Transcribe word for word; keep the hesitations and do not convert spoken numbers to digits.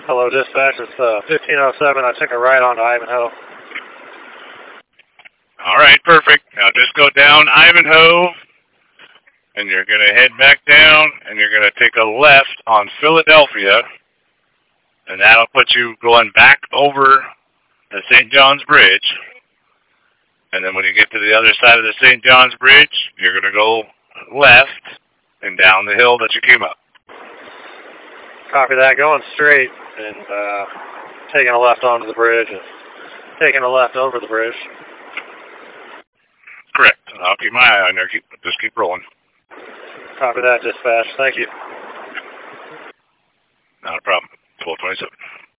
Hello, dispatch. It's uh, fifteen oh seven. I took a ride onto Ivanhoe. All right, perfect. Now just go down Ivanhoe, and you're going to head back down, and you're going to take a left on Philadelphia, and that'll put you going back over the Saint John's Bridge. And then when you get to the other side of the Saint John's Bridge, you're going to go left and down the hill that you came up. Copy that. Going straight and uh, taking a left onto the bridge and taking a left over the bridge. Correct. I'll keep my eye on there. Keep, just keep rolling. Copy that, dispatch. Thank you. Not a problem. twelve twenty-seven.